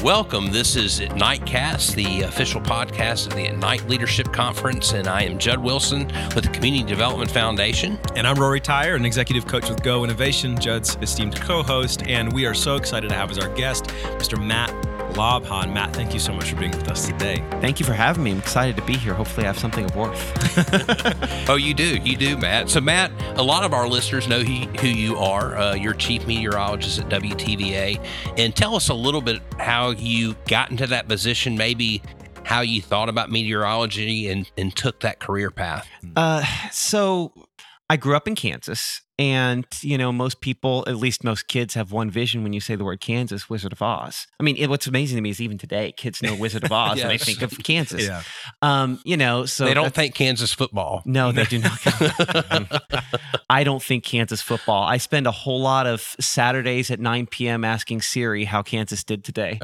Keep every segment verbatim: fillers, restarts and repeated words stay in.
Welcome. This is Ignitecast, the official podcast of the Ignite Leadership Conference, and I am Judd Wilson with the Community Development Foundation. And I'm Rory Tyre, an executive coach with Go Innovation, Judd's esteemed co-host, and we are so excited to have as our guest, Mister Matt Lobhan. Matt, thank you so much for being with us today. Thank you for having me. I'm excited to be here. Hopefully I have something of worth. Oh, you do. You do, Matt. So, Matt, a lot of our listeners know who, who you are. Uh, you're chief meteorologist at W T V A. And tell us a little bit how you got into that position, maybe how you thought about meteorology and, and took that career path. Uh, so I grew up in Kansas. And, you know, most people, at least most kids, have one vision when you say the word Kansas, Wizard of Oz. I mean, it, what's amazing to me is even today, kids know Wizard of Oz yes. and they think of Kansas. Yeah. Um, you know, so they don't think Kansas football. No, they do not. I don't think Kansas football. I spend a whole lot of Saturdays at nine p.m. asking Siri how Kansas did today.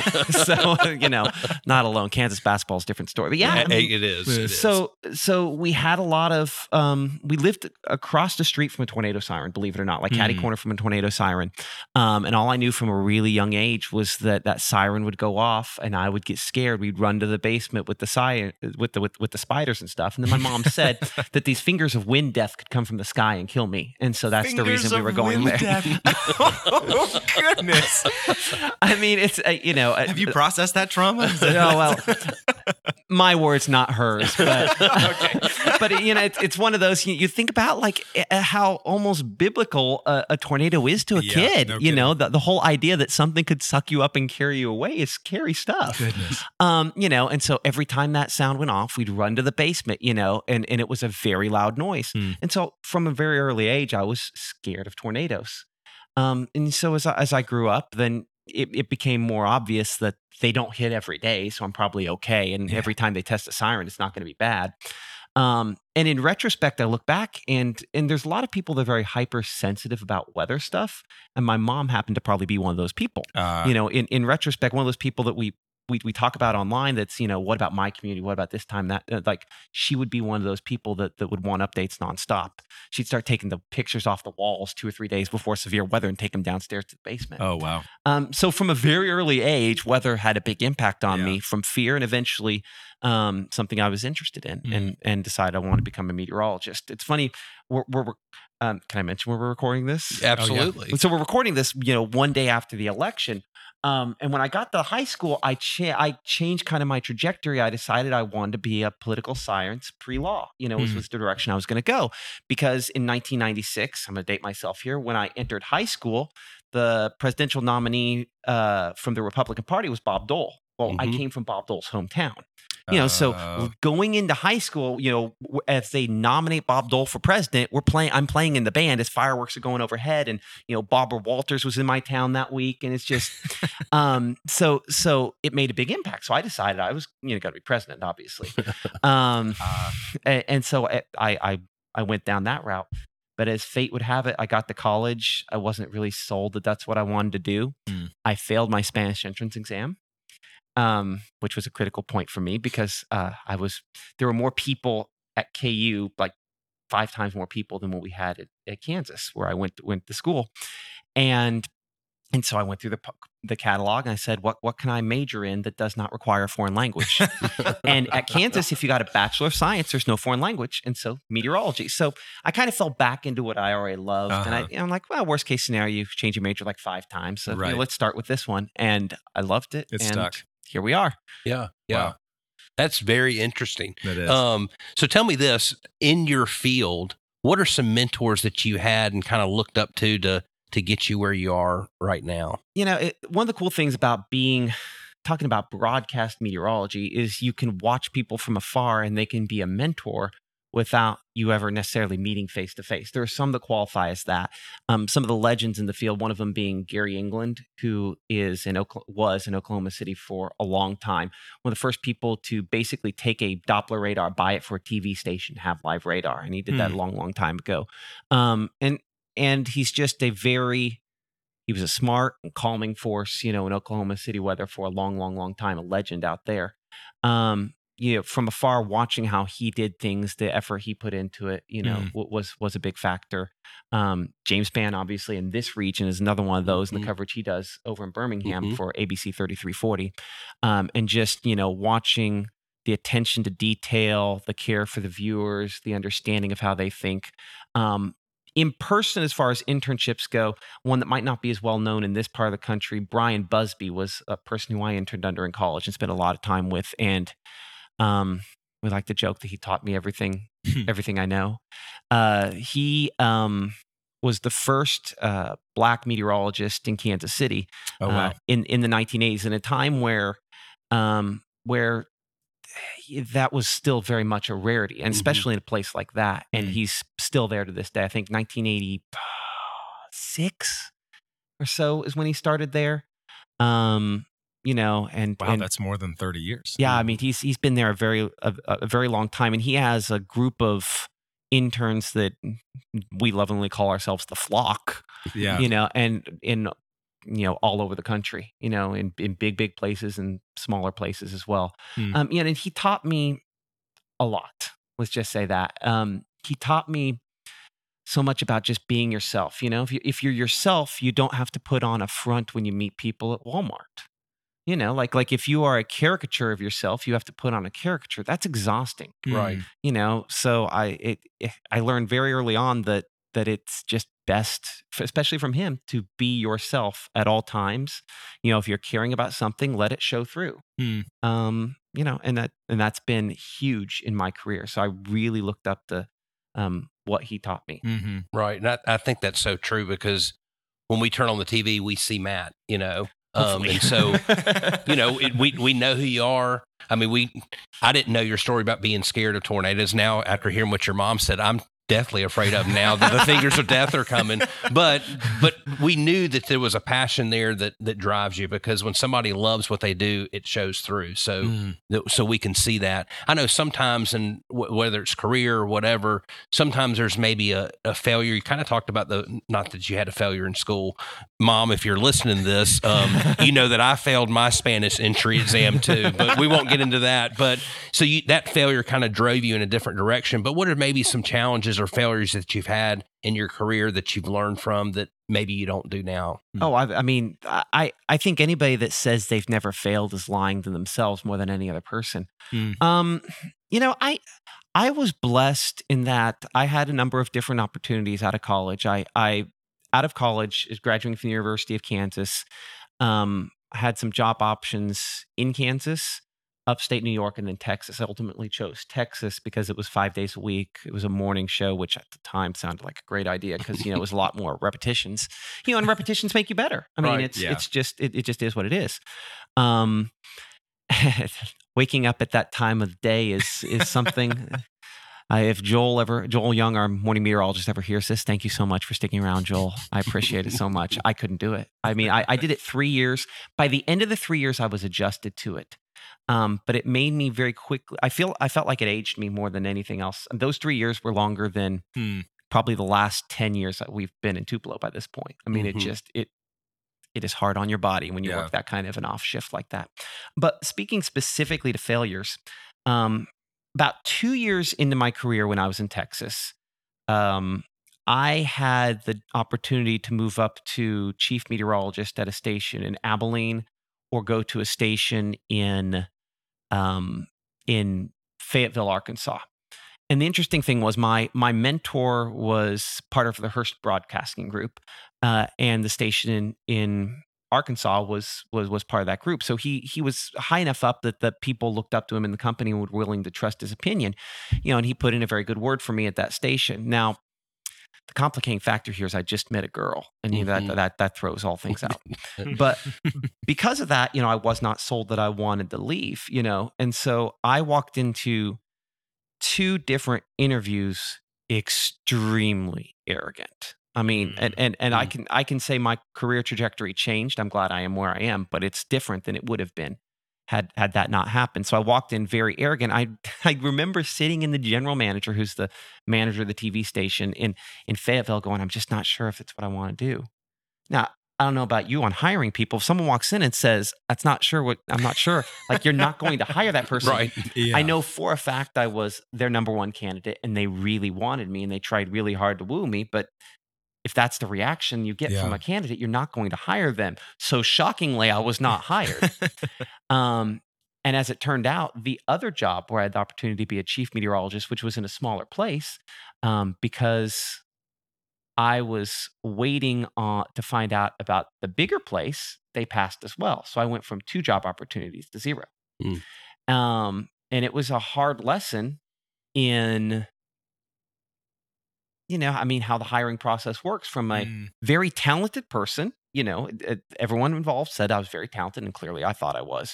So, you know, not alone. Kansas basketball is a different story. But yeah, yeah I mean, it is. It so, is. so we had a lot of, um, we lived across the street from a tornado siren, believe it or not, like catty Mm. corner from a tornado siren. Um, and all I knew from a really young age was that that siren would go off and I would get scared. We'd run to the basement with the siren, with the, with, with the spiders and stuff. And then my mom said that these fingers of wind death could come from the sky and kill me. And so that's Fingers the reason we were going wind there. Oh, goodness. I mean, it's, uh, you know. Have you processed that trauma? No, well, my words, not hers. But, Okay. but you know, it's, it's one of those, you, you think about like uh, how almost biblical a, a tornado is to a Yeah, kid. no you know, kidding. the, the whole idea that something could suck you up and carry you away is scary stuff. Goodness. Um, you know, and so every time that sound went off, we'd run to the basement, you know, and, and it was a very loud noise. Hmm. And so from a very early age, I was scared of tornadoes. Um, and so as I, as I grew up, then it, it became more obvious that they don't hit every day, so I'm probably okay. And Yeah. every time they test a siren, it's not going to be bad. Um, and in retrospect, I look back and and there's a lot of people that are very hypersensitive about weather stuff. And my mom happened to probably be one of those people. Uh, You know, in, in retrospect, one of those people that we we we talk about online that's, you know, what about my community? What about this time? That uh, like she would be one of those people that that would want updates nonstop. She'd start taking the pictures off the walls two or three days before severe weather and take them downstairs to the basement. oh, wow. Um, so from a very early age, weather had a big impact on Yeah. me from fear and eventually um, something I was interested in Mm. and and decided I wanted to become a meteorologist. It's funny, we're, we're um, can I mention where we're recording this? Absolutely. So we're recording this, you know, one day after the election. Um, and when I got to high school, I cha- I changed kind of my trajectory. I decided I wanted to be a political science pre-law. You know, was, Hmm. was the direction I was going to go. Because in nineteen ninety-six, I'm going to date myself here, when I entered high school, the presidential nominee uh, from the Republican Party was Bob Dole. Well, I Mhm. came from Bob Dole's hometown. You know, so Uh, going into high school, you know, w- as they nominate Bob Dole for president, we're playing. I'm playing in the band as fireworks are going overhead, and you know, Barbara Walters was in my town that week, and it's just, um, so so it made a big impact. So I decided I was, you know, got to be president, obviously, um, uh, and, and so I, I I went down that route. But as fate would have it, I got to college. I wasn't really sold that that's what I wanted to do. Mm. I failed my Spanish entrance exam, um, which was a critical point for me because uh, I was there were more people at K U, like five times more people than what we had at, at Kansas, where I went went to school, and and so I went through the pu- the catalog and I said, what what can I major in that does not require a foreign language? And at Kansas, if you got a Bachelor of Science, there's no foreign language, and so meteorology. So I kind of fell back into what I already loved, and I, Uh-huh. I'm like, well, worst case scenario, you change your major like five times, so you know, Right. let's start with this one, and I loved it. It and stuck. Here we are. Yeah. Yeah. Wow. That's very interesting. That is. Um, so tell me this, in your field, what are some mentors that you had and kind of looked up to to to get you where you are right now? You know, it, one of the cool things about being talking about broadcast meteorology is you can watch people from afar and they can be a mentor without you ever necessarily meeting face to face. There are some that qualify as that. Um, some of the legends in the field, one of them being Gary England, who is in Oklahoma, was in Oklahoma City for a long time. One of the first people to basically take a Doppler radar, buy it for a T V station, have live radar, and he did that a Hmm. long, long time ago. Um, and and he's just a very he was a smart and calming force, you know, in Oklahoma City weather for a long, long, long time, a legend out there. Um, you know, from afar, watching how he did things, the effort he put into it, you know, Mm. w- was was a big factor. Um, James Spann, obviously, in this region, is another one of those in Mhm. the coverage he does over in Birmingham Mhm. for A B C thirty-three forty, um, and just you know, watching the attention to detail, the care for the viewers, the understanding of how they think. Um, in person, as far as internships go, one that might not be as well known in this part of the country, Brian Busby was a person who I interned under in college and spent a lot of time with. And um, we like to joke that he taught me everything, everything I know. Uh, he um, was the first uh, black meteorologist in Kansas City Oh, wow. uh, in in the nineteen eighties, in a time where um, where that was still very much a rarity, and Mhm. especially in a place like that. And Mm. he's still there to this day. I think nineteen eighty-six or so is when he started there. Um, you know, and Wow, and that's more than thirty years. yeah, I mean, he's he's been there a very a, a very long time, and he has a group of interns that we lovingly call ourselves the flock. Yeah. You know, and in you know all over the country. You know, in in big big places and smaller places as well. Hmm. Um, you know, and he taught me a lot. Let's just say that. Um, he taught me so much about just being yourself. You know, if you if you're yourself, you don't have to put on a front when you meet people at Walmart. You know, like like if you are a caricature of yourself, you have to put on a caricature. That's exhausting. Right. Mm. You know, so I it, it I learned very early on that that it's just best, f- especially from him, to be yourself at all times. You know, if you're caring about something, let it show through. Hmm. Um, you know, and that and that's been huge in my career. So I really looked up to um what he taught me. Mm-hmm. Right. And I, I think that's so true because when we turn on the T V, we see Matt, you know. Um, Hopefully. and so, you know, it, we we know who you are. I mean, we I didn't know your story about being scared of tornadoes. Now, after hearing what your mom said, I'm deathly afraid of now that the fingers of death are coming. But but we knew that there was a passion there that that drives you because when somebody loves what they do, it shows through. So Mm. that- so we can see that. I know sometimes, and w- whether it's career or whatever, sometimes there's maybe a, a failure. You kind of talked about the not that you had a failure in school, Mom. If you're listening to this, um, you know that I failed my Spanish entry exam too. But we won't get into that. But so you, that failure kind of drove you in a different direction. But what are maybe some challenges or failures that you've had in your career that you've learned from that maybe you don't do now? Oh, I, I mean, I, I think anybody that says they've never failed is lying to themselves more than any other person. Hmm. Um, you know, I I was blessed in that I had a number of different opportunities out of college. I I out of college, is graduating from the University of Kansas. Um, I had some job options in Kansas, upstate New York, and then Texas. I ultimately chose Texas because it was five days a week. It was a morning show, which at the time sounded like a great idea because you know it was a lot more repetitions. You know, and repetitions make you better. I mean, Right, it's yeah. it's just it, it just is what it is. Um, waking up at that time of day is is something. I, if Joel ever, Joel Young, our morning meteorologist, ever hears this, thank you so much for sticking around, Joel. I appreciate it so much. I couldn't do it. I mean, I, I did it three years. By the end of the three years, I was adjusted to it. Um, but it made me very quickly. I feel I felt like it aged me more than anything else. And those three years were longer than Hmm. probably the last ten years that we've been in Tupelo by this point. I mean, Mhm. it just it it is hard on your body when you Yeah. work that kind of an off shift like that. But speaking specifically to failures, um, about two years into my career when I was in Texas, um, I had the opportunity to move up to chief meteorologist at a station in Abilene or go to a station in um, in Fayetteville, Arkansas. And the interesting thing was my my mentor was part of the Hearst Broadcasting Group, uh, and the station in, in Arkansas was was was part of that group. So he he was high enough up that the people looked up to him in the company and were willing to trust his opinion, you know. And he put in a very good word for me at that station. Now, the complicating factor here is I just met a girl, and you know, Mhm. that that that throws all things out. But because of that, you know, I was not sold that I wanted to leave, you know, and so I walked into two different interviews extremely arrogant. I mean, and and and I Mm. can I can say my career trajectory changed. I'm glad I am where I am, but it's different than it would have been had had that not happened. So I walked in very arrogant. I I remember sitting in the general manager, who's the manager of the T V station in in Fayetteville, going, I'm just not sure if it's what I want to do. Now, I don't know about you on hiring people. If someone walks in and says, "That's not sure what," I'm not sure. Like, you're not going to hire that person. Right. Yeah. I know for a fact I was their number one candidate, and they really wanted me, and they tried really hard to woo me. But if that's the reaction you get Yeah. from a candidate, you're not going to hire them. So shockingly, I was not hired. um, and as it turned out, the other job where I had the opportunity to be a chief meteorologist, which was in a smaller place, um, because I was waiting on to find out about the bigger place, they passed as well. So I went from two job opportunities to zero. Mm. Um, and it was a hard lesson in, you know, I mean, how the hiring process works from a Mm. very talented person. You know, it- it- everyone involved said I was very talented, and clearly I thought I was.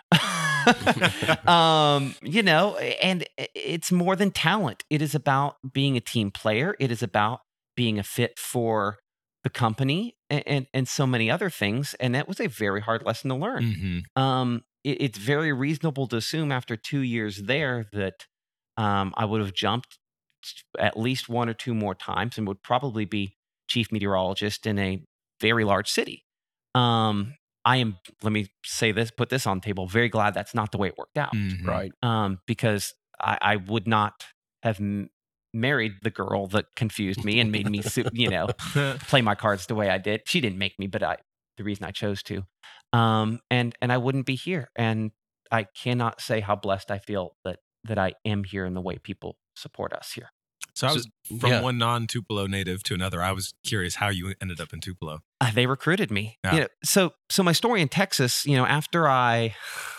um, you know, and i- it's more than talent. It is about being a team player. It is about being a fit for the company and, and, and so many other things. And that was a very hard lesson to learn. Mhm. Um, it, it's very reasonable to assume after two years there that um, I would have jumped at least one or two more times and would probably be chief meteorologist in a very large city. Um, I am, let me say this, put this on the table, very glad that's not the way it worked out. Mhm. Right. Um, because I, I would not have m- married the girl that confused me and made me, su- you know, play my cards the way I did. She didn't make me, but I, the reason I chose to. Um, and and I wouldn't be here. And I cannot say how blessed I feel that that I am here in the way people support us here. So I So- was from yeah. one non-Tupelo native to another. I was curious how you ended up in Tupelo. Uh, they recruited me. Yeah. You know, so so my story in Texas, you know, after I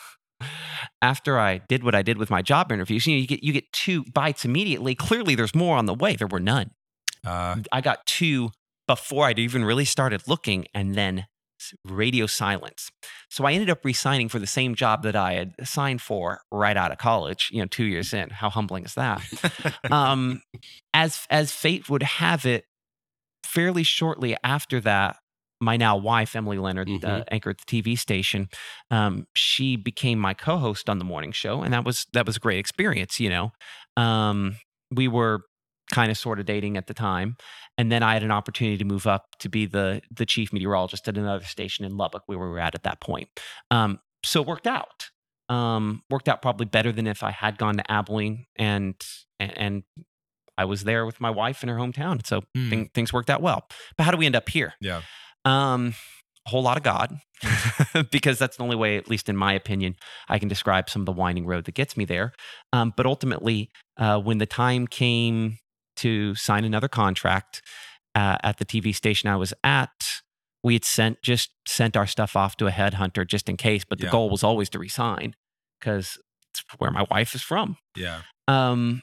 after I did what I did with my job interviews, you know, you get you get two bites immediately. Clearly there's more on the way. There were none. Uh, I got two before I'd even really started looking, and then s- radio silence. So I ended up resigning for the same job that I had signed for right out of college, you know, two years in. How humbling is that? um, as as fate would have it, fairly shortly after that, my now wife, Emily Leonard, uh, Mhm. anchored the T V station. Um, she became my co-host on the morning show, and that was that was a great experience. You know, um, we were kind of sort of dating at the time, and then I had an opportunity to move up to be the the chief meteorologist at another station in Lubbock, where we were at at that point. Um, so it worked out. Um, worked out probably better than if I had gone to Abilene, and and, and I was there with my wife in her hometown. So Hmm. thing, things worked out well. But how do we end up here? yeah. Um, a whole lot of God, because that's the only way, at least in my opinion, I can describe some of the winding road that gets me there. Um, but ultimately, uh, when the time came to sign another contract uh, at the T V station I was at, we had sent just sent our stuff off to a headhunter just in case. But the Yeah. goal was always to resign because it's where my wife is from. Yeah. Um,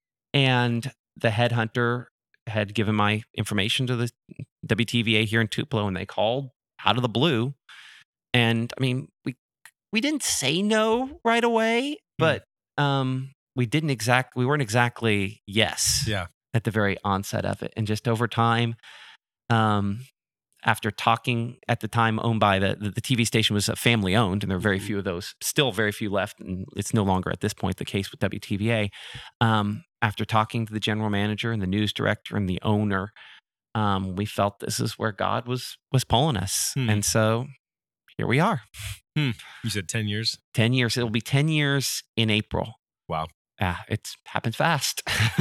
and the headhunter had given my information to the W T V A here in Tupelo, and they called out of the blue. And I mean, we we didn't say no right away, but um, we didn't exact we weren't exactly yes Yeah. at the very onset of it. And just over time, um, after talking at the time owned by the, the the T V station was family owned, and there were very Mhm. few of those, still very few left, and it's no longer at this point the case with W T V A. Um, after talking to the general manager and the news director and the owner, um, we felt this is where God was was pulling us, Hmm. and so here we are. You said ten years. Ten years. It'll be ten years in April. Wow. Ah, it's happened fast.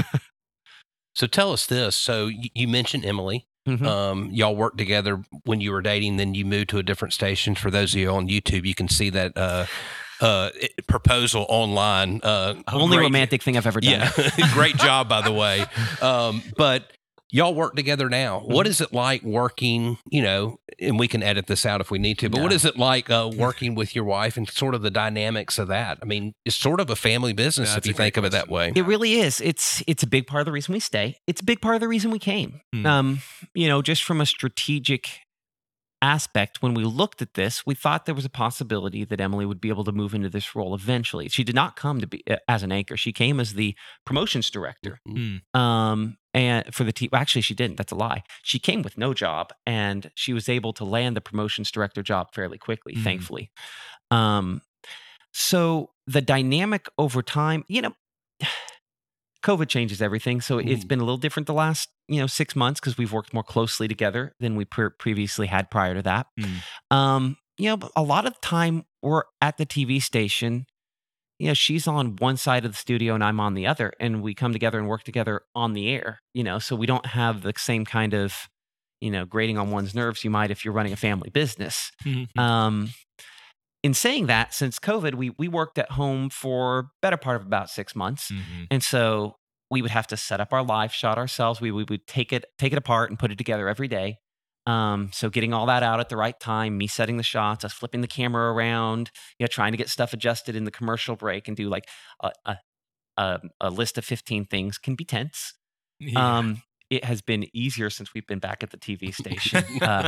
So tell us this. So you, you mentioned Emily. Mhm. Um, y'all worked together when you were dating, then you moved to a different station. For those of you on YouTube, you can see that uh, uh, it- proposal online. Uh, Only great- romantic thing I've ever done. Yeah, great job, by the way. Um, but y'all work together now. What is it like working, you know, and we can edit this out if we need to, but what No. is it like uh, working with your wife and sort of the dynamics of that? I mean, it's sort of a family business That's if you a great think of it that way. question. It really is. It's it's a big part of the reason we stay. It's a big part of the reason we came. Hmm. Um, you know, just from a strategic aspect, when we looked at this, we thought there was a possibility that Emily would be able to move into this role eventually. She did not come to be uh, as an anchor. She came as the promotions director. Hmm. Um, and for the team, well, actually, she didn't. That's a lie. She came with no job, and she was able to land the promotions director job fairly quickly, Mhm. thankfully. Um, so the dynamic over time, you know, COVID changes everything. So it's Mhm. been a little different the last, you know, six months because we've worked more closely together than we pre- previously had prior to that. Mm. Um, you know, but a lot of time we're at the T V station. You know, she's on one side of the studio and I'm on the other, and we come together and work together on the air. You know, so we don't have the same kind of, you know, grating on one's nerves you might if you're running a family business. Mhm. Um, in saying that, since COVID, we we worked at home for better part of about six months, Mhm. and so we would have to set up our live shot ourselves. We, we would take it take it apart and put it together every day. Um, so getting all that out at the right time, me setting the shots, us flipping the camera around, you know, trying to get stuff adjusted in the commercial break and do like a a, a, a list of fifteen things can be tense. Yeah. Um, it has been easier since we've been back at the T V station. Uh,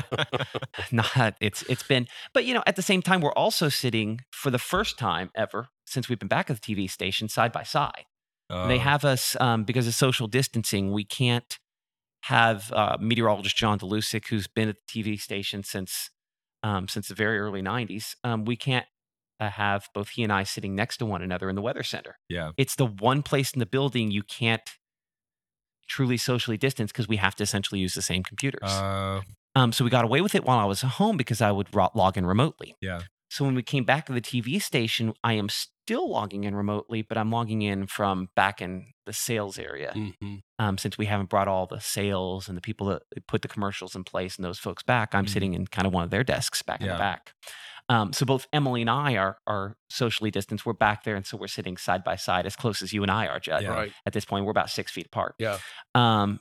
not it's it's been, but you know, at the same time, we're also sitting for the first time ever since we've been back at the T V station side by side. They Oh, have us um, because of social distancing. We can't have uh, meteorologist John DeLusick, who's been at the T V station since um, since the very early nineties. Um, we can't uh, have both he and I sitting next to one another in the weather center. yeah. It's the one place in the building you can't truly socially distance because we have to essentially use the same computers. Uh, Um, so we got away with it while I was at home because I would ro- log in remotely. yeah. So when we came back to the T V station, I am still logging in remotely, but I'm logging in from back in the sales area. Mhm. Um, since we haven't brought all the sales and the people that put the commercials in place and those folks back, I'm Mhm. sitting in kind of one of their desks back in Yeah. the back. Um, so both Emily and I are are socially distanced. We're back there, and so we're sitting side by side, as close as you and I are, Judd. Yeah. Right. At this point, we're about six feet apart. Yeah. Um,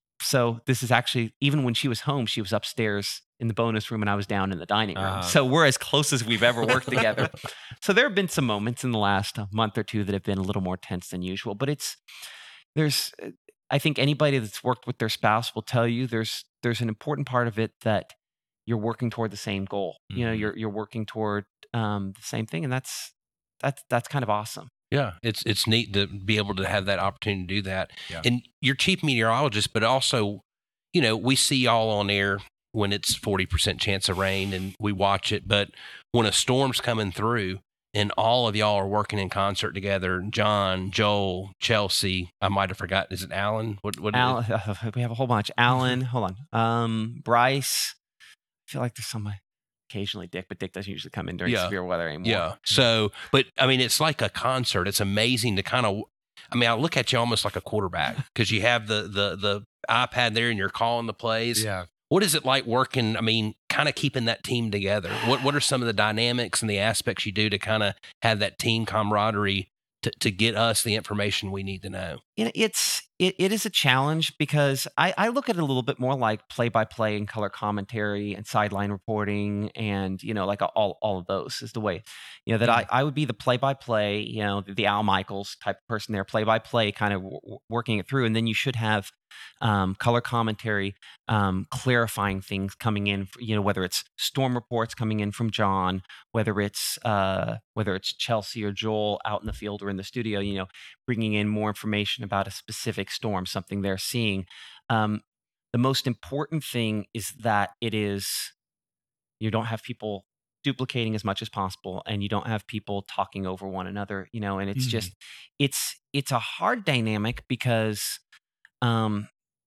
so this is actually, even when she was home, she was upstairs in the bonus room and I was down in the dining room. Uh-huh. So we're as close as we've ever worked together. So there have been some moments in the last uh, month or two that have been a little more tense than usual, but it's, there's, uh, I think anybody that's worked with their spouse will tell you there's, there's an important part of it that you're working toward the same goal. You know, Mhm. you're, you're working toward um, the same thing. And that's, that's, that's kind of awesome. Yeah, it's it's neat to be able to have that opportunity to do that. Yeah. And you're chief meteorologist, but also, you know, we see y'all on air when it's forty percent chance of rain and we watch it. But when a storm's coming through and all of y'all are working in concert together, John, Joel, Chelsea, I might have forgotten, is it Alan? What, what Alan, we have a whole bunch. Alan, hold on. Um, Bryce. I feel like there's some occasionally Dick, but Dick doesn't usually come in during Yeah. severe weather anymore. Yeah. So, but I mean, it's like a concert. It's amazing to kind of, I mean, I look at you almost like a quarterback because you have the, the, the iPad there and you're calling the plays. Yeah. What is it like working? I mean, kind of keeping that team together. What, what are some of the dynamics and the aspects you do to kind of have that team camaraderie to, to get us the information we need to know? You know, it's it, it is a challenge because I, I look at it a little bit more like play by play and color commentary and sideline reporting and you know like all all of those is the way you know that I, I would be the play by play you know the, the Al Michaels type of person there play by play kind of w- working it through and then you should have um, color commentary um, clarifying things coming in you know whether it's storm reports coming in from John whether it's uh, whether it's Chelsea or Joel out in the field or in the studio you know bringing in more information about a specific storm, something they're seeing. Um, the most important thing is that it is, you don't have people duplicating as much as possible and you don't have people talking over one another, you know, and it's Mhm. just, it's, it's a hard dynamic because um,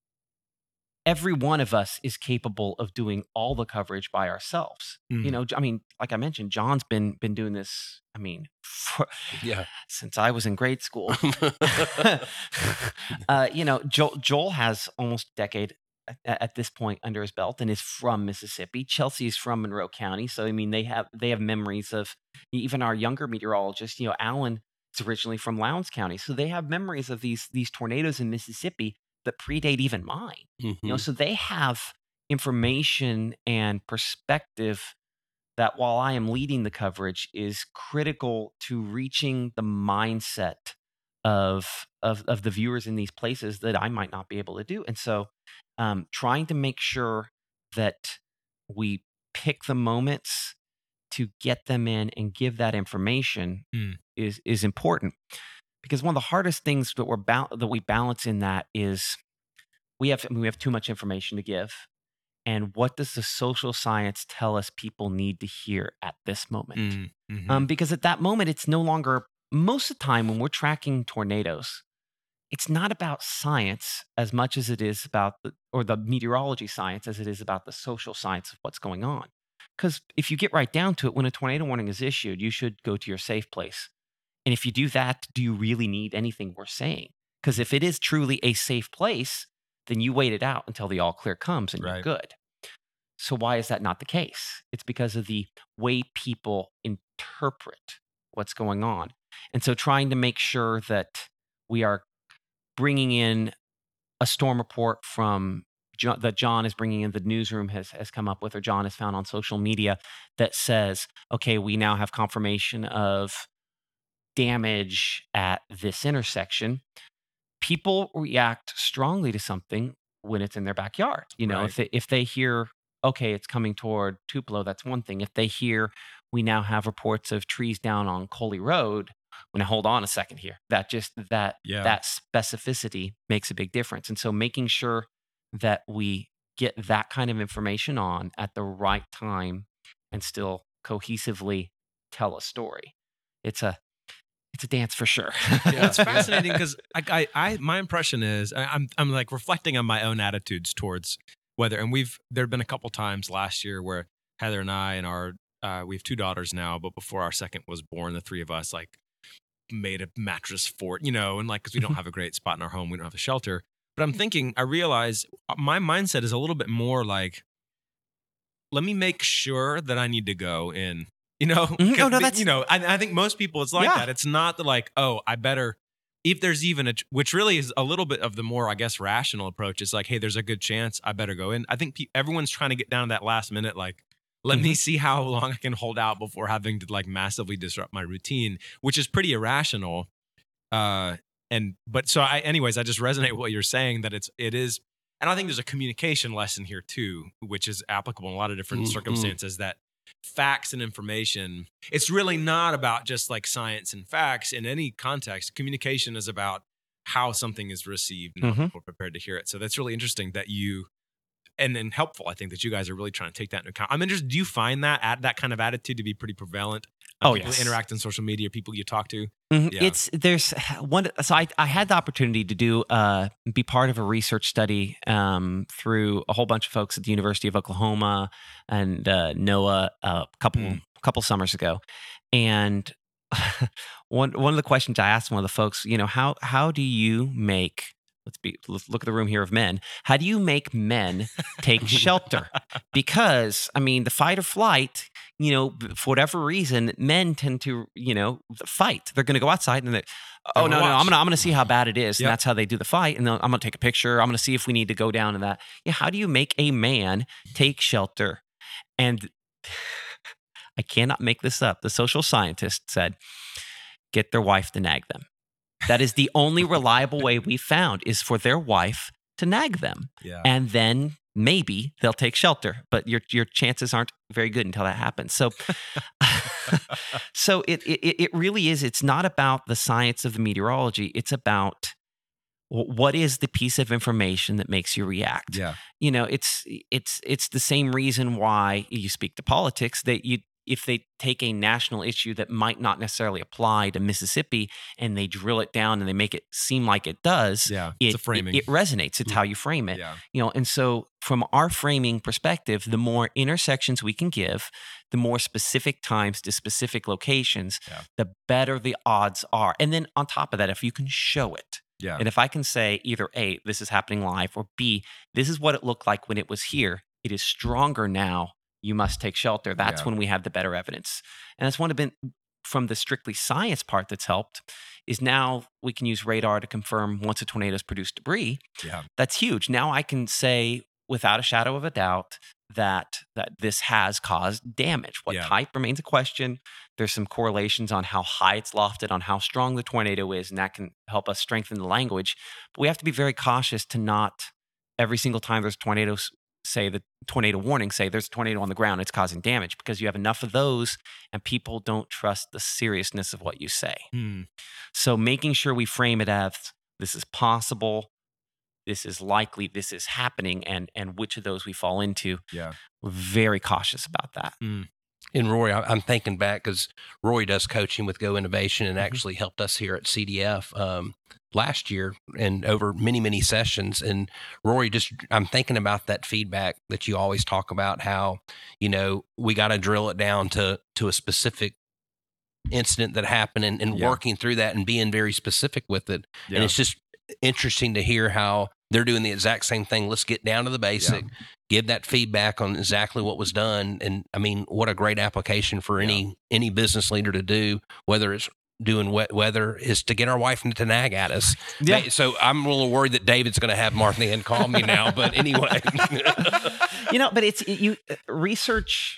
every one of us is capable of doing all the coverage by ourselves. Mhm. You know, I mean, like I mentioned, John's been been doing this. I mean, for, Yeah. since I was in grade school. uh, you know, Joel, Joel has almost a decade at, at this point under his belt and is from Mississippi. Chelsea is from Monroe County, so I mean, they have they have memories of even our younger meteorologist. You know, Alan is originally from Lowndes County, so they have memories of these these tornadoes in Mississippi that predate even mine. You know, Mhm. so they have information and perspective that while I am leading the coverage is critical to reaching the mindset of of of the viewers in these places that I might not be able to do. And so um, trying to make sure that we pick the moments to get them in and give that information Mm. is is important. Because one of the hardest things that we're ba- that we balance in that is we have we have too much information to give. And what does the social science tell us people need to hear at this moment? Mm. Mhm. Um, because at that moment, it's no longer, most of the time when we're tracking tornadoes, it's not about science as much as it is about the, or the meteorology science as it is about the social science of what's going on. Because if you get right down to it, when a tornado warning is issued, you should go to your safe place. And if you do that, do you really need anything we're saying? Because if it is truly a safe place, then you wait it out until the all clear comes and Right. you're good. So why is that not the case? It's because of the way people interpret what's going on. And so trying to make sure that we are bringing in a storm report from John, that John is bringing in, the newsroom has, has come up with, or John has found on social media, that says, okay, we now have confirmation of damage at this intersection. People react strongly to something when it's in their backyard. You know, Right. if they, if they hear, okay, it's coming toward Tupelo, that's one thing. If they hear, we now have reports of trees down on Coley Road, when I hold on a second here, that just that Yeah. that specificity makes a big difference. And so making sure that we get that kind of information on at the right time and still cohesively tell a story. It's a it's a dance for sure. Yeah, it's fascinating because I, I, I, my impression is I, I'm, I'm like reflecting on my own attitudes towards weather, and we've there've been a couple times last year where Heather and I and our uh, we have two daughters now, but before our second was born, the three of us like made a mattress fort, you know, and like because we don't have a great spot in our home, we don't have a shelter. But I'm thinking, I realize my mindset is a little bit more like, let me make sure that I need to go in. You know, Mhm. Oh, no, that's- you know, I, I think most people it's like Yeah. that. It's not the like, oh, I better, if there's even a, which really is a little bit of the more, I guess, rational approach. It's like, hey, there's a good chance I better go in. I think pe- everyone's trying to get down to that last minute, like, let me see how long I can hold out before having to like massively disrupt my routine, which is pretty irrational. Uh, and but so I, anyways, I just resonate with what you're saying that it's it is, and I think there's a communication lesson here too, which is applicable in a lot of different Mhm. circumstances. That facts and information, it's really not about just like science and facts in any context. Communication is about how something is received and how Mhm. people are prepared to hear it. So that's really interesting that you. And then helpful, I think, that you guys are really trying to take that into account. I'm interested. Do you find that at that kind of attitude to be pretty prevalent? Uh, Oh, people yes. who interact on social media, people you talk to. Mhm. Yeah. It's there's one. So I, I had the opportunity to do uh, be part of a research study um, through a whole bunch of folks at the University of Oklahoma and uh, NOAA a couple Mm. couple summers ago, and one one of the questions I asked one of the folks, you know, how how do you make let's be let's look at the room here of men. How do you make men take shelter? Because I mean, the fight or flight, you know, b- for whatever reason, men tend to, you know, fight. They're going to go outside and they, oh They're no, gonna no, I'm watch. gonna I'm gonna see how bad it is, Yep. and that's how they do the fight. And then I'm gonna take a picture. I'm gonna see if we need to go down to that. Yeah, how do you make a man take shelter? And I cannot make this up. The social scientist said, get their wife to nag them. That is the only reliable way we found is for their wife to nag them. Yeah. And then maybe they'll take shelter, but your your chances aren't very good until that happens. So, so it, it it really is. It's not about the science of the meteorology. It's about wh- what is the piece of information that makes you react. Yeah. You know, it's it's it's the same reason why you speak to politics that you. If they take a national issue that might not necessarily apply to Mississippi and they drill it down and they make it seem like it does, Yeah. it, It's a framing. it, it resonates. It's how you frame it. Yeah. You know, and so from our framing perspective, the more intersections we can give, the more specific times to specific locations, Yeah. the better the odds are. And then on top of that, if you can show it, Yeah. and if I can say either A, this is happening live, or B, this is what it looked like when it was here, it is stronger now. You must take shelter. That's Yeah. when we have the better evidence. And that's one of been from the strictly science part that's helped is now we can use radar to confirm once a tornado's produced debris. Yeah. That's huge. Now I can say without a shadow of a doubt that that this has caused damage. What Yeah. type remains a question. There's some correlations on how high it's lofted, on how strong the tornado is, and that can help us strengthen the language. But we have to be very cautious to not every single time there's tornadoes say the tornado warning, say there's a tornado on the ground, it's causing damage, because you have enough of those and people don't trust the seriousness of what you say. Hmm. So making sure we frame it as this is possible, this is likely, this is happening, and and which of those we fall into. Yeah. We're very cautious about that. And Roy, I- I'm thinking back because Roy does coaching with Go Innovation and Mhm. actually helped us here at C D F um, last year and over many, many sessions. And Roy, just I'm thinking about that feedback that you always talk about, how, you know, we got to drill it down to to a specific incident that happened and, and Yeah. working through that and being very specific with it. Yeah. And it's just interesting to hear how they're doing the exact same thing. Let's get down to the basic, give that feedback on exactly what was done. And I mean, what a great application for any any business leader to do, whether it's doing wet weather, is to get our wife to nag at us. Yeah. They- so I'm a little worried that David's going to have Martha Ann call me now. But anyway. You know, but it's you research.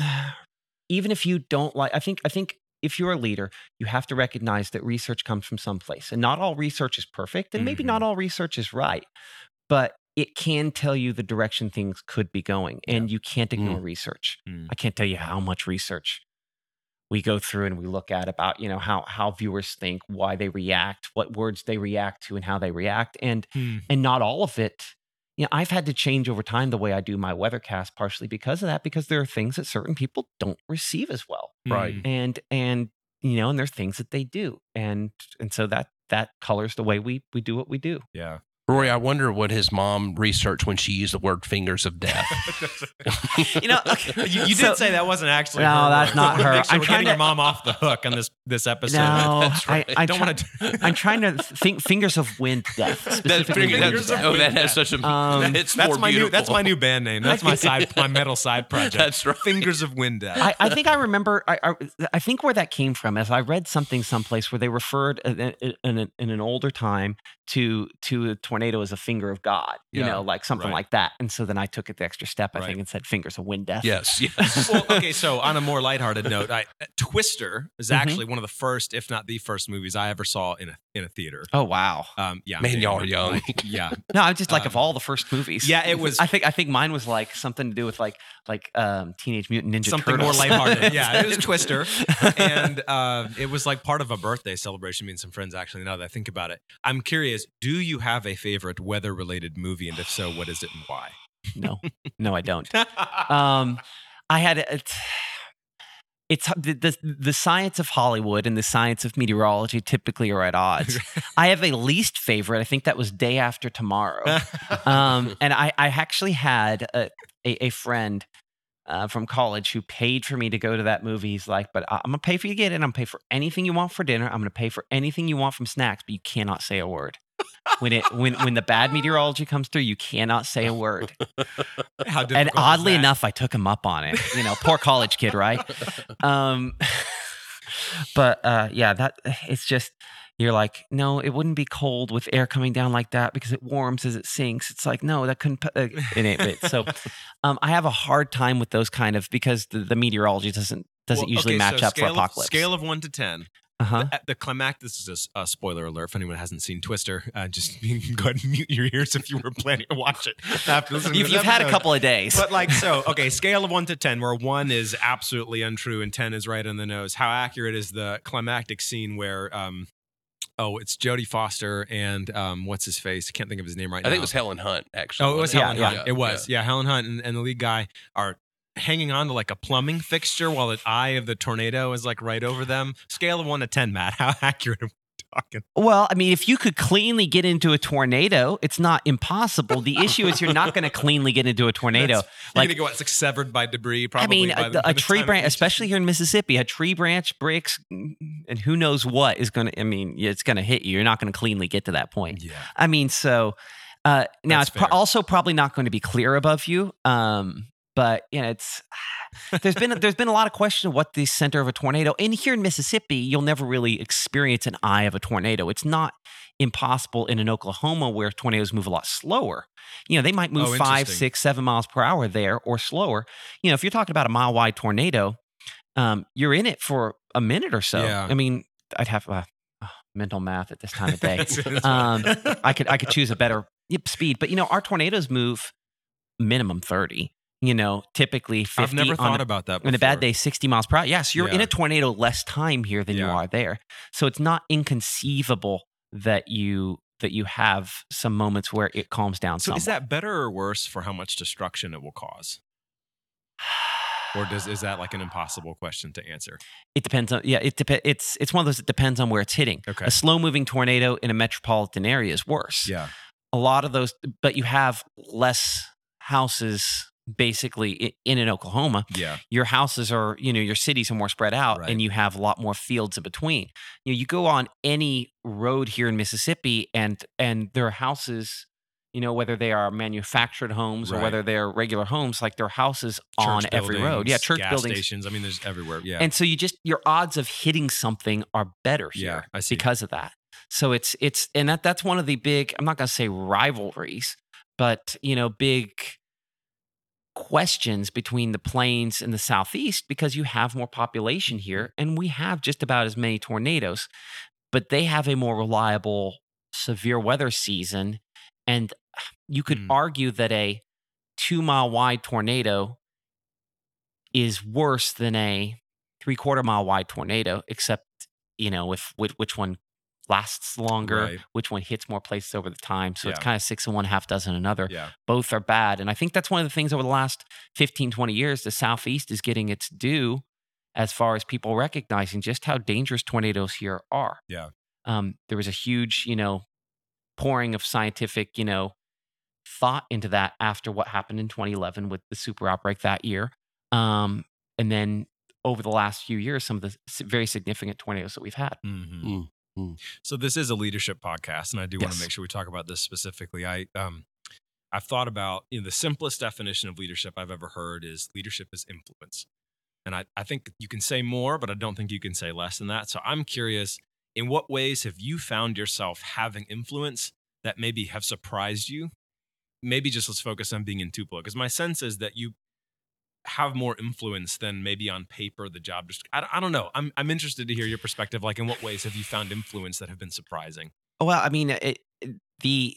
Even if you don't like, I think I think if you're a leader, you have to recognize that research comes from someplace, and not all research is perfect, and maybe Mhm. not all research is right, but it can tell you the direction things could be going, and you can't ignore research. Mm. I can't tell you how much research we go through and we look at about, you know, how how viewers think, why they react, what words they react to, and how they react, and Hmm. and not all of it. You know, I've had to change over time the way I do my weathercast, partially because of that, because there are things that certain people don't receive as well, Right. Mm. and and you know, and there are things that they do, and and so that that colors the way we we do what we do. Yeah. Roy, I wonder what his mom researched when she used the word fingers of death. You know, you, you so- did say that wasn't actually. No, her that's words. not I wanna her. Make sure I'm we're trying getting to- your mom off the hook on this this episode. No, That's right. I, I don't try- want to. I'm trying to think fingers of wind death. That Specifically finger- wind Fingers that's- of death. oh, that has such a. Um, it's That's more my new. beautiful. That's my new band name. That's my side. My metal side project. That's right. Fingers of Wind Death. I, I think I remember. I, I I think where that came from is I read something someplace where they referred in, in, in, an, in an older time to to a tornado as a finger of God. You Yeah, know, like something right. like that. And so then I took it the extra step, I Right. think, and said fingers of wind death. Yes, yes. well, okay, so on a more lighthearted note, I, Twister is Mhm. actually one of the first, if not the first, movies I ever saw in a in a theater. Oh wow. Um, yeah, Man, I'm y'all are dating, young. like, yeah, No, I'm just like of Um, all the first movies. yeah, it was I think I think mine was like something to do with like like um, Teenage Mutant Ninja something Turtles. more lighthearted. Yeah, it was Twister, and uh, it was like part of a birthday celebration. Me and some friends actually. Now that I think about it, I'm curious. Do you have a favorite weather-related movie, and if so, what is it and why? No, no, I don't. Um, I had a, it's it's the, the the science of Hollywood and the science of meteorology typically are at odds. I have a least favorite. I think that was Day After Tomorrow. Um, and I I actually had a a, a friend. Uh, from college who paid for me to go to that movie. He's like, but I- I'm gonna pay for you to get in. I'm gonna pay for anything you want for dinner. I'm gonna pay for anything you want from snacks, but you cannot say a word. When it when when the bad meteorology comes through, you cannot say a word. How And difficult is oddly that? enough, I took him up on it. You know, poor college kid, right? Um, but uh, yeah, that it's just you're like, no, it wouldn't be cold with air coming down like that because it warms as it sinks. It's like, no, that couldn't. Uh, anyway, so um, I have a hard time with those kind of because the, the meteorology doesn't doesn't Well, usually okay, match so up for scale of- apocalypse. Scale of one to ten. uh-huh. The, the climactic. This is a s- a, spoiler alert for anyone who hasn't seen Twister. Uh, just you can go ahead and mute your ears if you were planning to watch it after listening. You've, to this you've had a episode. couple of days. But like so, okay, scale of one to ten, where one is absolutely untrue and ten is right on the nose. How accurate is the climactic scene where, um, oh, it's Jodie Foster and um, what's his face? I can't think of his name right I now. think it was Helen Hunt, actually. Oh, it was wasn't Helen Yeah, Hunt. yeah. It was, yeah. Helen Hunt and, and the lead guy are hanging on to like a plumbing fixture while the eye of the tornado is like right over them. Scale of one to ten, Matt. How accurate are we talking? Well, I mean, if you could cleanly get into a tornado, it's not impossible. The issue is you're not going to cleanly get into a tornado. That's- You're Like, gonna go, it's like severed by debris. I Probably. mean, by a, the, by a the tree time it branch, reaches- especially here in Mississippi, a tree branch breaks, and who knows what is going to. I mean, it's going to hit you. You're not going to cleanly get to that point. Yeah. I mean, so uh, now That's it's pro- fair. also probably not going to be clear above you. Um, but you know, it's there's been there's been a lot of question of what the center of a tornado. And here in Mississippi, you'll never really experience an eye of a tornado. It's not impossible in an Oklahoma where tornadoes move a lot slower. You know, they might move Oh, five, interesting. six, seven miles per hour there or slower. You know, if you're talking about a mile wide tornado, um, you're in it for a minute or so. Yeah. I mean, I'd have uh, uh, mental math at this time of day. That's- that's um, fine. I could I could choose a better yep, speed, but you know, our tornadoes move minimum thirty. You know, typically fifty. I've never on thought a, about that. on a bad before. day, sixty miles per hour. Yes, yeah, so you're in Yeah. a tornado less time here than you Yeah. are there. So it's not inconceivable that you that you have some moments where it calms down So somewhat. is that better or worse for how much destruction it will cause? or does is that like an impossible question to answer? It depends on yeah. It dep- It's it's one of those. It depends on where it's hitting. Okay. A slow moving tornado in a metropolitan area is worse. Yeah. A lot of those, but you have less houses basically i- in in Oklahoma. Yeah. Your houses are, you know, your cities are more spread out, Right. and you have a lot more fields in between. You know, you go on any road here in Mississippi, and and there are houses, you know, whether they are manufactured homes or Right. whether they're regular homes, like there are houses on Church every road. Yeah, buildings, church gas buildings. stations. I mean, there's everywhere. Yeah. And so you just your odds of hitting something are better here Yeah, I see. because of that. So it's it's and that that's one of the big, I'm not going to say rivalries, but you know, big questions between the plains and the southeast, because you have more population here and we have just about as many tornadoes, but they have a more reliable severe weather season. And you could Mm. argue that a two mile wide tornado is worse than a three quarter mile wide tornado, except, you know, if which, which one lasts longer, Right. which one hits more places over the time. So it's Yeah. kind of six and one, half dozen another. Yeah. Both are bad. And I think that's one of the things over the last fifteen, twenty years, the Southeast is getting its due as far as people recognizing just how dangerous tornadoes here are. Yeah. Um, there was a huge, you know, pouring of scientific, you know, thought into that after what happened in twenty eleven with the super outbreak that year. Um, and then over the last few years, some of the s- very significant tornadoes that we've had. Mhm. Mm, mm. So this is a leadership podcast, and I do want Yes. to make sure we talk about this specifically. I um, I've thought about, you know, the simplest definition of leadership I've ever heard is leadership is influence, and I I think you can say more, but I don't think you can say less than that. So I'm curious, in what ways have you found yourself having influence that maybe have surprised you? Maybe just let's focus on being in Tupelo, because my sense is that you have more influence than maybe on paper the job. Just I, I don't know. I'm I'm interested to hear your perspective. Like, in what ways have you found influence that have been surprising? Well, I mean, it, it- the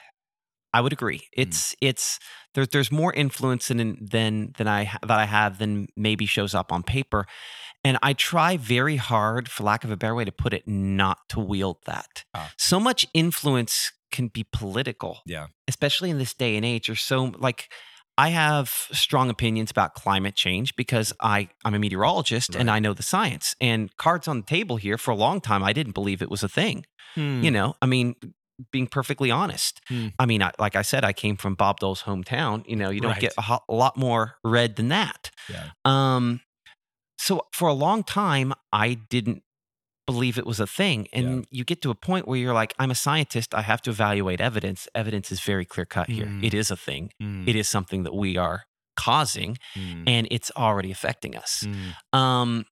I would agree. It's it's there, there's more influence in than than I ha- that I have than maybe shows up on paper, and I try very hard, for lack of a better way to put it, not to wield that. Ah. So much influence can be political, Yeah. especially in this day and age. Or so like. I have strong opinions about climate change because I, I'm a meteorologist and Right. I know the science. And cards on the table here, for a long time, I didn't believe it was a thing. You know, I mean, being perfectly honest. Hmm. I mean, I, like I said, I came from Bob Dole's hometown. You know, you don't Right. get a, ho- a lot more red than that. Yeah. Um, so for a long time, I didn't believe it was a thing. And you get to a point where you're like, I'm a scientist. I have to evaluate evidence. Evidence is very clear cut here. Mm. It is a thing. Mm. It is something that we are causing, Mm. and it's already affecting us. Mm. Um,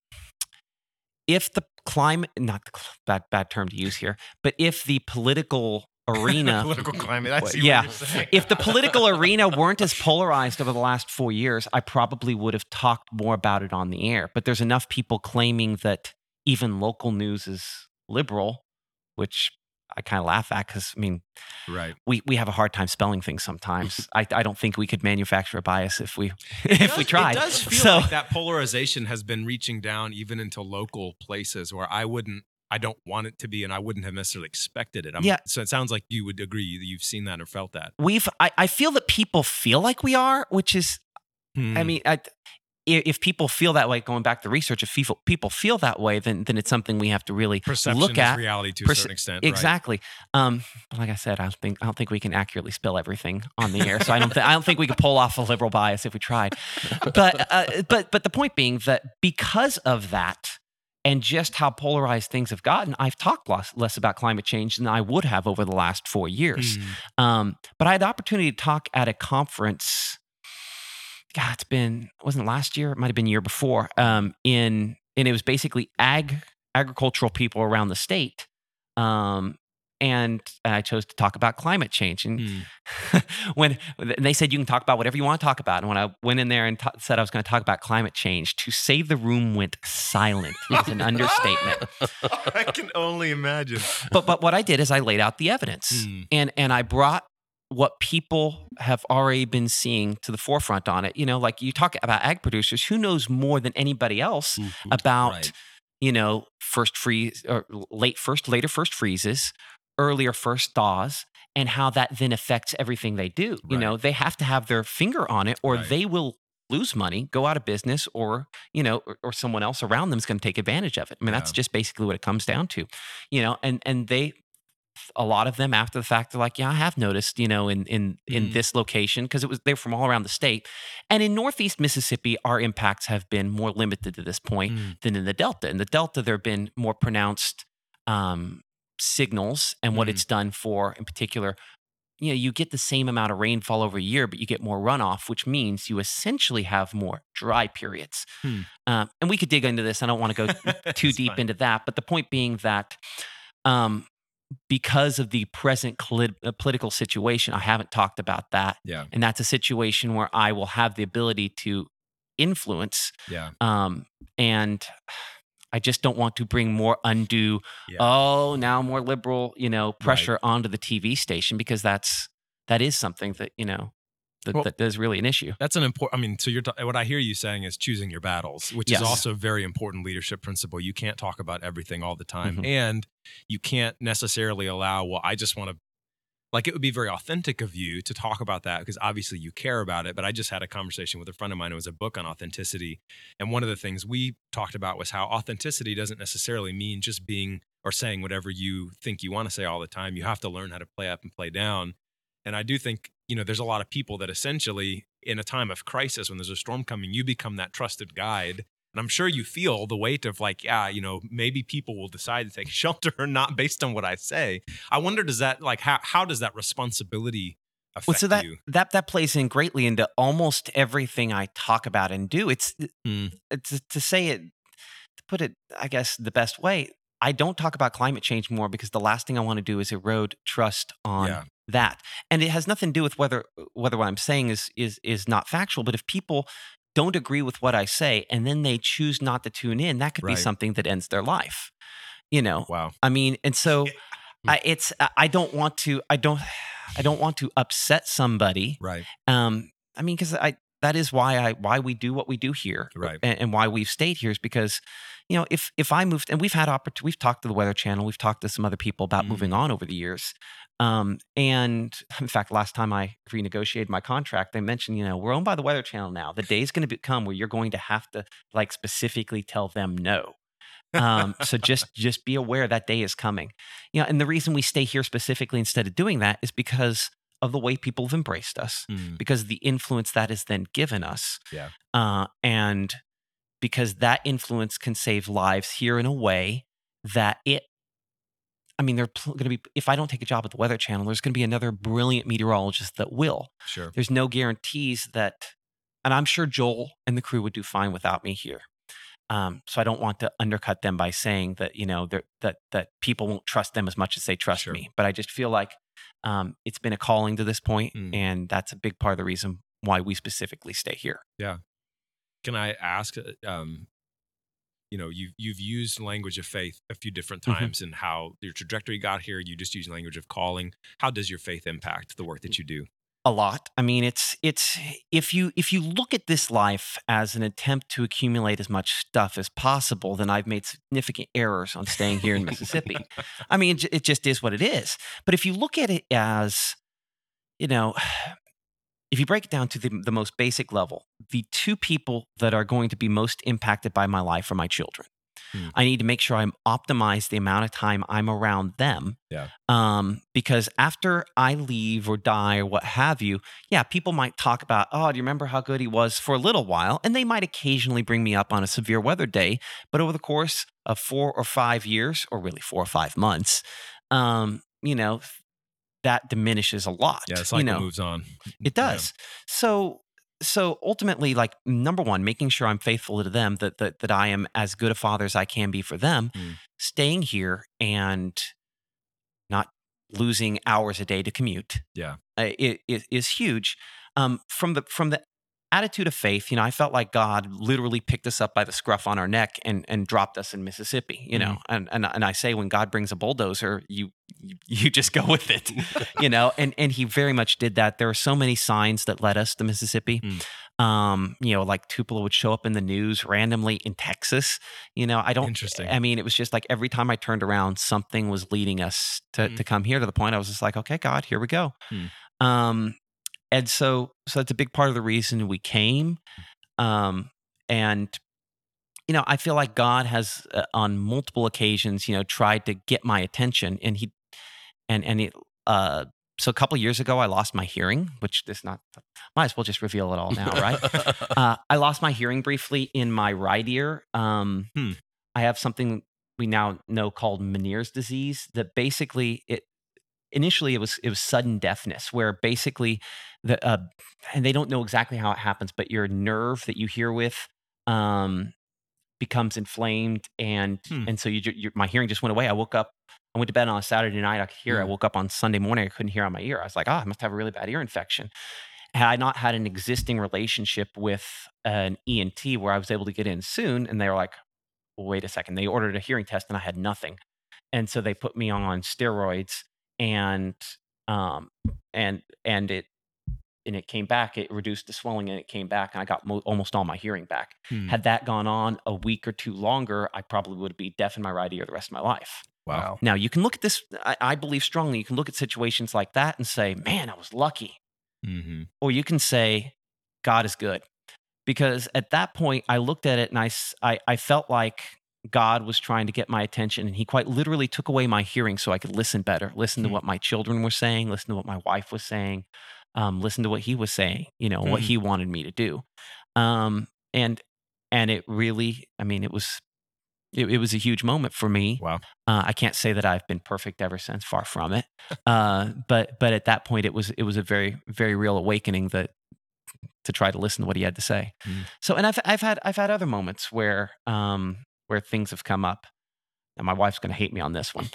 if the climate, not the cl- bad bad term to use here, but if the political arena, Political climate. I see yeah, what you're saying. if the political arena weren't as polarized over the last four years, I probably would have talked more about it on the air. But there's enough people claiming that even local news is liberal, which I kind of laugh at because, I mean, right. we, we have a hard time spelling things sometimes. I, I don't think we could manufacture a bias if we It if we does- tried. It does feel So- like that polarization has been reaching down even into local places where I wouldn't, I don't want it to be, and I wouldn't have necessarily expected it. I'm, Yeah. So it sounds like you would agree that you've seen that or felt that. We've I, I feel that people feel like we are, which is Hmm. I mean, I, i- if people feel that way, going back to the research, if people people feel that way, then then it's something we have to really perception look is at. reality to a Perce- certain extent. right? Exactly. Um, but like I said, I don't think I don't think we can accurately spell everything on the air. So I don't th- I don't think we could pull off a liberal bias if we tried. But uh, but but the point being that because of that, and just how polarized things have gotten, I've talked less, less about climate change than I would have over the last four years. Hmm. Um, but I had the opportunity to talk at a conference. God, it's been it wasn't last year. It might have been the year before. Um, in and it was basically ag agricultural people around the state. Um, and I chose to talk about climate change. And Hmm. when and they said you can talk about whatever you want to talk about, and when I went in there and ta- said I was going to talk about climate change, to say the room went silent is an understatement. I can only imagine. But but what I did is I laid out the evidence, Hmm. and and I brought what people have already been seeing to the forefront on it. You know, like you talk about ag producers, who knows more than anybody else Mhm. about, Right. you know, first freeze or late first, later first freezes, earlier first thaws, and how that then affects everything they do. You Right. know, they have to have their finger on it, or Right. they will lose money, go out of business, or you know, or, or someone else around them is going to take advantage of it. I mean, that's Yeah. just basically what it comes down to, you know. And and they, a lot of them after the fact, they're like, yeah, I have noticed, you know, in in in Mhm. this location, because it was they're from all around the state, and in Northeast Mississippi, our impacts have been more limited to this point Mm. than in the Delta. In the Delta, there have been more pronounced um, signals and what Mm. it's done for, in particular. You know, you get the same amount of rainfall over a year, but you get more runoff, which means you essentially have more dry periods. Hmm. Um, and we could dig into this. I don't want to go too It's deep fine. into that, but the point being that um, because of the present cli- uh, political situation, I haven't talked about that, Yeah. and that's a situation where I will have the ability to influence, Yeah. um, and I just don't want to bring more undue, Yeah. oh, now more liberal, you know, Right. pressure onto the T V station, because that's that is something that, you know, that, Well- that is really an issue. That's an important. I mean, so you're ta- what I hear you saying is choosing your battles, which Yes. is also a very important leadership principle. You can't talk about everything all the time, Mhm. and you can't necessarily allow. Well, I just want to. Like, it would be very authentic of you to talk about that because obviously you care about it. But I just had a conversation with a friend of mine. It was a book on authenticity, and one of the things we talked about was how authenticity doesn't necessarily mean just being or saying whatever you think you want to say all the time. You have to learn how to play up and play down. And I do think, you know, there's a lot of people that essentially in a time of crisis, when there's a storm coming, you become that trusted guide. And I'm sure you feel the weight of like, yeah, you know, maybe people will decide to take shelter or not based on what I say. I wonder, does that like, how, how does that responsibility affect Well, so that you? that that plays in greatly into almost everything I talk about and do. It's Hmm. it's to say it, to put it, I guess, the best way. I don't talk about climate change more because the last thing I want to do is erode trust on Yeah. that, and it has nothing to do with whether whether what I'm saying is is is not factual. But if people don't agree with what I say and then they choose not to tune in, that could be Right. something that ends their life. You know, Wow. I mean, and so I, it's I I don't want to I don't I don't want to upset somebody. Right. Um, I mean, because I that is why I why we do what we do here, Right. and, and why we've stayed here is because, you know, if if I moved, and we've had opportunity, we've talked to the Weather Channel, we've talked to some other people about Mhm. moving on over the years, um, and in fact, last time I renegotiated my contract, they mentioned, you know, we're owned by the Weather Channel now. The day's going to come where you're going to have to like specifically tell them no. Um, so just just be aware that day is coming. You know, and the reason we stay here specifically instead of doing that is because of the way people have embraced us, Mm. because of the influence that is then given us. Yeah. Uh, and because that influence can save lives here in a way that it, I mean, they're pl- going to be, if I don't take a job at the Weather Channel, there's going to be another brilliant meteorologist that will. Sure. There's no guarantees that, and I'm sure Joel and the crew would do fine without me here. Um, so I don't want to undercut them by saying that, you know, they're- that that people won't trust them as much as they trust Sure. me. But I just feel like um, it's been a calling to this point, Mm. and that's a big part of the reason why we specifically stay here. Can I ask, uh, um, you know, you've, you've used language of faith a few different Mhm. times and how your trajectory got here. You just use language of calling. How does your faith impact the work that you do? A lot. I mean, it's it's if you if you look at this life as an attempt to accumulate as much stuff as possible, then I've made significant errors on staying here in Mississippi. I mean, it, ju- it just is what it is. But if you look at it as, you know, if you break it down to the, the most basic level, the two people that are going to be most impacted by my life are my children. Hmm. I need to make sure I'm optimize the amount of time I'm around them. Yeah. Um, because after I leave or die or what have you, yeah, people might talk about, oh, do you remember how good he was for a little while? And they might occasionally bring me up on a severe weather day. But over the course of four or five years, or really four or five months, um, you know, that diminishes a lot. Yeah, the you cycle know? moves on. It does. So so ultimately, like number one, making sure I'm faithful to them, that that that I am as good a father as I can be for them, Mm. staying here and not losing hours a day to commute. Yeah. uh, it, it is huge. Um, from the from the attitude of faith, you know, I felt like God literally picked us up by the scruff on our neck and and dropped us in Mississippi. You know, and and and I say when God brings a bulldozer, you you, you just go with it. You know, and and He very much did that. There are so many signs that led us to Mississippi. Mm. Um, you know, like Tupelo would show up in the news randomly in Texas. You know, I don't. Interesting. I mean, it was just like every time I turned around, something was leading us to Mm. to come here. To the point I was just like, okay, God, here we go. Mm. Um, and so, so that's a big part of the reason we came. Um, and you know, I feel like God has uh, on multiple occasions, you know, tried to get my attention, and he and and it, uh, so a couple years ago, I lost my hearing, which this not might as well just reveal it all now, right? uh, I lost my hearing briefly in my right ear. Um, Hmm. I have something we now know called Meniere's disease. That basically it initially it was it was sudden deafness, where basically the uh, and they don't know exactly how it happens, but your nerve that you hear with. Um, becomes inflamed, and Hmm. and so you, you my hearing just went away. I woke up, I went to bed on a Saturday night, I could hear. I Mm. woke up on Sunday morning, I couldn't hear on my ear. I was like, ah, I must have a really bad ear infection. Had I not had an existing relationship with an E N T where I was able to get in soon, and they were like, well, wait a second. They ordered a hearing test and I had nothing. And so they put me on steroids, and um and and it and it came back. It reduced the swelling, and it came back, and I got mo- almost all my hearing back. Hmm. Had that gone on a week or two longer, I probably would be deaf in my right ear the rest of my life. Wow. Now, you can look at this, I, I believe strongly, you can look at situations like that and say, man, I was lucky. Mm-hmm. Or you can say, God is good. Because at that point, I looked at it and I, s- I, I felt like God was trying to get my attention, and he quite literally took away my hearing so I could listen better, listen to Hmm. what my children were saying, listen to what my wife was saying, um, listen to what he was saying, you know, what Mhm. he wanted me to do. Um, and, and it really, I mean, it was, it, it was a huge moment for me. Wow. Uh, I can't say that I've been perfect ever since, far from it. Uh, but, but at that point it was, it was a very, very real awakening that to try to listen to what he had to say. Mm. So, and I've, I've had, I've had other moments where, um, where things have come up, and my wife's going to hate me on this one.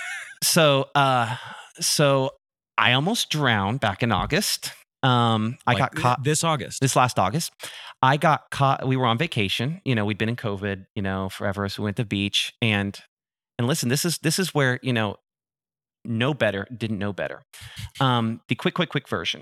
so, uh, so I almost drowned back in August. Um, I Like got th- caught this August. this last August. I got caught. We were on vacation. You know, we'd been in COVID, you know, forever. So we went to the beach, and, and listen, this is, this is where, you know, know better, didn't know better. Um, the quick, quick, quick version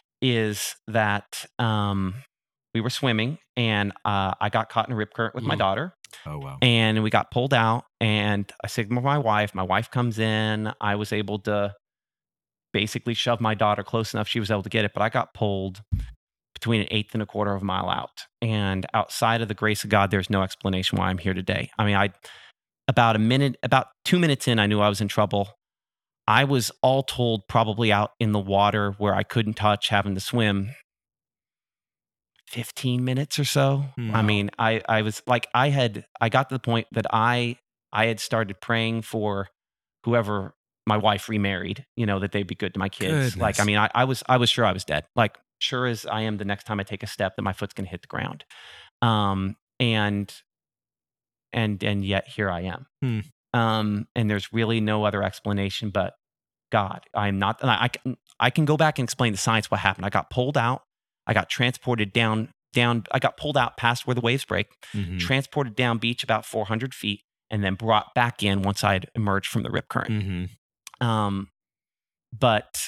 is that, um, we were swimming, and uh, I got caught in a rip current with my Mm. daughter, Oh wow. and we got pulled out, and I signaled my wife. My wife comes in. I was able to basically shove my daughter close enough she was able to get it, but I got pulled between an eighth and a quarter of a mile out. And outside of the grace of God, there's no explanation why I'm here today. I mean, I about a minute, about two minutes in, I knew I was in trouble. I was all told probably out in the water where I couldn't touch, having to swim fifteen minutes or so. I Wow. mean, I, I was like, I had, I got to the point that I, I had started praying for whoever my wife remarried, you know, that they'd be good to my kids. Like, I Goodness. mean, I, I was, I was sure I was dead. Like, sure as I am the next time I take a step that my foot's going to hit the ground. Um, and, and, and yet here I am. Hmm. Um, and there's really no other explanation but God. I'm not, and I, I can, I can go back and explain the science what happened. I got pulled out. I got transported down, down. I got pulled out past where the waves break, Mhm. transported down beach about four hundred feet, and then brought back in once I'd emerged from the rip current. Mhm. Um, but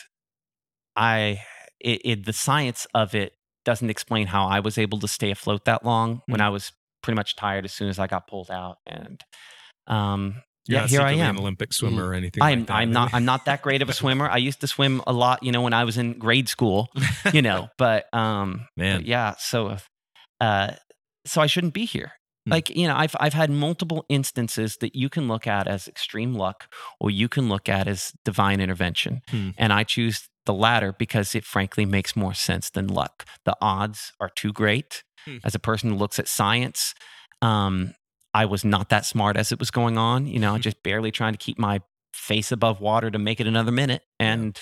I, it, it, the science of it doesn't explain how I was able to stay afloat that long when Mm. I was pretty much tired as soon as I got pulled out. And um, You're yeah, not here I secretly am. an Olympic swimmer or anything I'm like that. I'm not I'm not that great of a swimmer. I used to swim a lot, you know, when I was in grade school, you know. But um, Man. but yeah. So, uh, so I shouldn't be here. Hmm. Like, you know, I've I've had multiple instances that you can look at as extreme luck, or you can look at as divine intervention, Hmm. and I choose the latter because it frankly makes more sense than luck. The odds are too great. Hmm. As a person who looks at science, um, I was not that smart as it was going on, you know, just barely trying to keep my face above water to make it another minute. And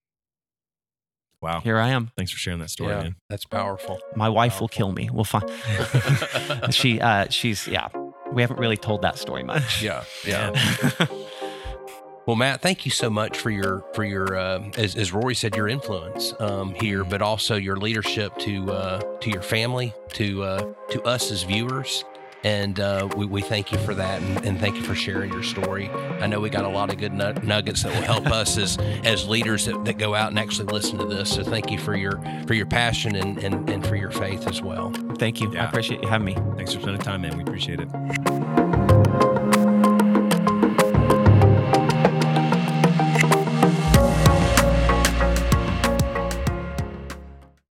Wow. here I am. Thanks for sharing that story, Yeah, man. that's powerful. My wife will kill me. We'll find. she, uh, she's, yeah. We haven't really told that story much. Yeah, yeah. Well, Matt, thank you so much for your for your uh, as as Rory said, your influence um, here, but also your leadership to uh, to your family, to uh, to us as viewers, and uh, we we thank you for that, and, and thank you for sharing your story. I know we got a lot of good nug- nuggets that will help us as as leaders that, that go out and actually listen to this. So thank you for your for your passion and and, and for your faith as well. Thank you. I Yeah. appreciate you having me. Thanks for spending time, man. We appreciate it.